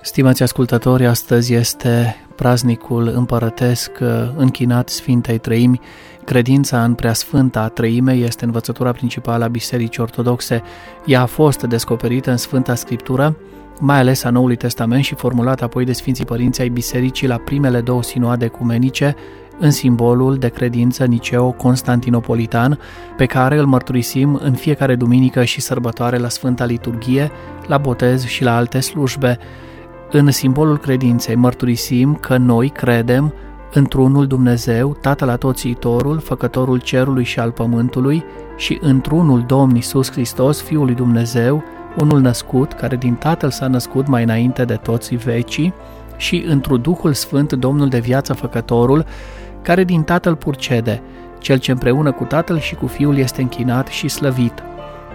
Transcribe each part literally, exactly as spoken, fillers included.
Stimați ascultători, astăzi este praznicul împărătesc închinat Sfintei Treimi. Credința în Preasfânta Treime este învățătura principală a Bisericii Ortodoxe. Ea a fost descoperită în Sfânta Scriptură, mai ales a Noului Testament, și formulată apoi de Sfinții Părinți ai Bisericii la primele două sinoade ecumenice, în simbolul de credință niceo-constantinopolitan, pe care îl mărturisim în fiecare duminică și sărbătoare la Sfânta Liturghie, la botez și la alte slujbe. În simbolul credinței mărturisim că noi credem într-unul Dumnezeu, Tatăl Atotțiitorul, Făcătorul cerului și al pământului, și într-unul Domn Iisus Hristos, Fiul lui Dumnezeu, unul născut, care din Tatăl s-a născut mai înainte de toți vecii, și într-un Duhul Sfânt, Domnul de viață Făcătorul, care din Tatăl purcede, Cel ce împreună cu Tatăl și cu Fiul este închinat și slăvit.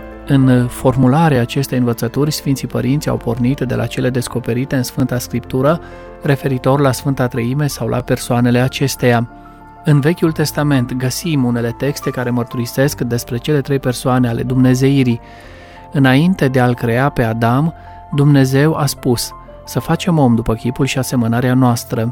În formularea acestei învățături, Sfinții Părinți au pornit de la cele descoperite în Sfânta Scriptură, referitor la Sfânta Treime sau la persoanele acesteia. În Vechiul Testament găsim unele texte care mărturisesc despre cele trei persoane ale dumnezeirii. Înainte de a-l crea pe Adam, Dumnezeu a spus să facem om după chipul și asemănarea noastră.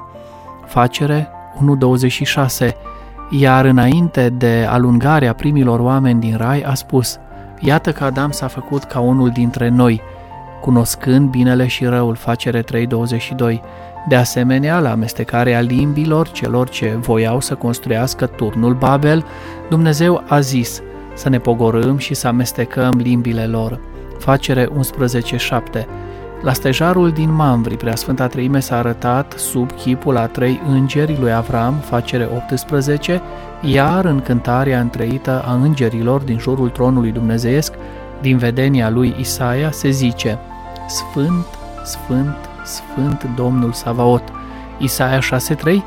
Facere unu douăzeci și șase. Iar înainte de alungarea primilor oameni din rai a spus: iată că Adam s-a făcut ca unul dintre noi, cunoscând binele și răul. Facere trei douăzeci și doi. De asemenea, la amestecarea limbilor celor ce voiau să construiască turnul Babel, Dumnezeu a zis să ne pogorâm și să amestecăm limbile lor. Facere unsprezece șapte. La stejarul din Mamvri, Preasfânta Treime s-a arătat sub chipul a trei îngeri lui Avram, facere optsprezece, iar în cântarea întreită a îngerilor din jurul tronului dumnezeiesc, din vedenia lui Isaia, se zice: Sfânt, Sfânt, Sfânt Domnul Savaot. Isaia șase trei,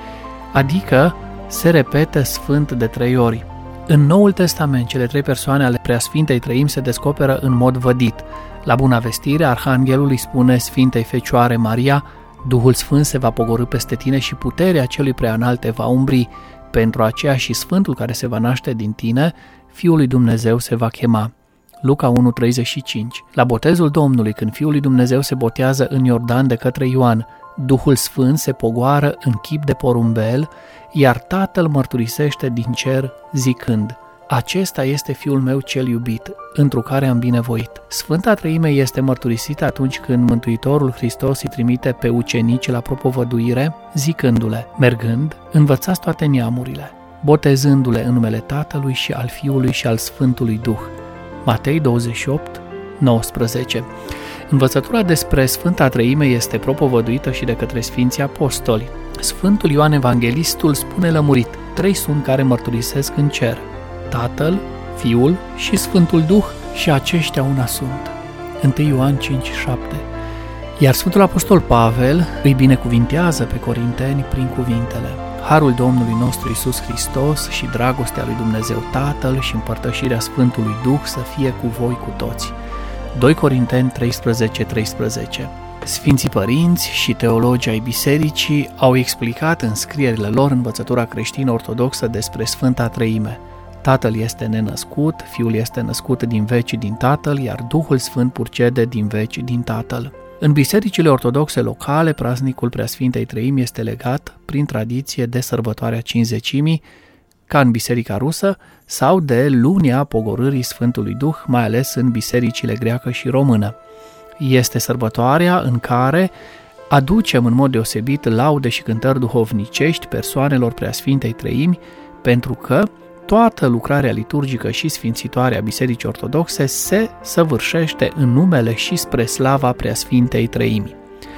adică se repetă Sfânt de trei ori. În Noul Testament, cele trei persoane ale Preasfintei Treimi se descoperă în mod vădit. La Buna Vestire, Arhanghelul îi spune Sfintei Fecioare Maria: Duhul Sfânt se va pogorî peste tine și puterea celui preanalt te va umbri. Pentru aceea și Sfântul care se va naște din tine, Fiul lui Dumnezeu se va chema. Luca unu treizeci și cinci. La botezul Domnului, când Fiul lui Dumnezeu se botează în Iordan de către Ioan, Duhul Sfânt se pogoară în chip de porumbel, iar Tatăl mărturisește din cer zicând: acesta este Fiul meu cel iubit, întru care am binevoit. Sfânta Treime este mărturisită atunci când Mântuitorul Hristos îi trimite pe ucenici la propovăduire, zicându-le: mergând, învățați toate neamurile, botezându-le în numele Tatălui și al Fiului și al Sfântului Duh. Matei douăzeci și opt nouăsprezece. Învățătura despre Sfânta Treime este propovăduită și de către Sfinții Apostoli. Sfântul Ioan Evanghelistul spune lămurit: trei sunt care mărturisesc în cer: Tatăl, Fiul și Sfântul Duh, și aceștia una sunt. unu Ioan cinci șapte. Iar Sfântul Apostol Pavel îi binecuvintează pe corinteni prin cuvintele: Harul Domnului nostru Iisus Hristos și dragostea lui Dumnezeu Tatăl și împărtășirea Sfântului Duh să fie cu voi cu toți. doi Corinteni treisprezece treisprezece. Sfinții Părinți și teologii ai Bisericii au explicat în scrierile lor învățătura creștină ortodoxă despre Sfânta Treime. Tatăl este nenăscut, Fiul este născut din veci din Tatăl, iar Duhul Sfânt purcede din veci din Tatăl. În bisericile ortodoxe locale, praznicul Preasfintei Treimi este legat, prin tradiție, de sărbătoarea Cincizecimii, ca în Biserica Rusă, sau de lunia pogorârii Sfântului Duh, mai ales în bisericile greacă și română. Este sărbătoarea în care aducem în mod deosebit laude și cântări duhovnicești persoanelor Preasfintei Treimi, pentru că toată lucrarea liturgică și sfințitoare a Bisericii Ortodoxe se săvârșește în numele și spre slava Preasfintei Treimi.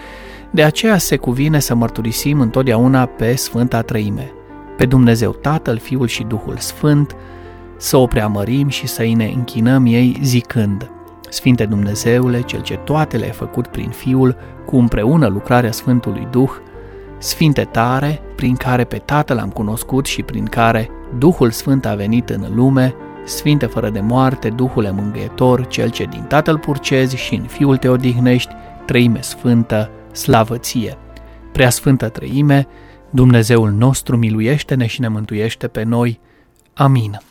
De aceea se cuvine să mărturisim întotdeauna pe Sfânta Treime, pe Dumnezeu Tatăl, Fiul și Duhul Sfânt, să o preamărim și să-i ne închinăm ei zicând: Sfinte Dumnezeule, Cel ce toate le-ai făcut prin Fiul, cu împreună lucrarea Sfântului Duh, Sfinte tare, prin care pe Tatăl am cunoscut și prin care Duhul Sfânt a venit în lume, Sfinte fără de moarte, Duhule mângâietor, Cel ce din Tatăl purcezi și în Fiul te odihnești, Treime Sfântă, slavă ție! Preasfântă Treime, Dumnezeul nostru, miluiește-ne și ne mântuiește pe noi. Amin.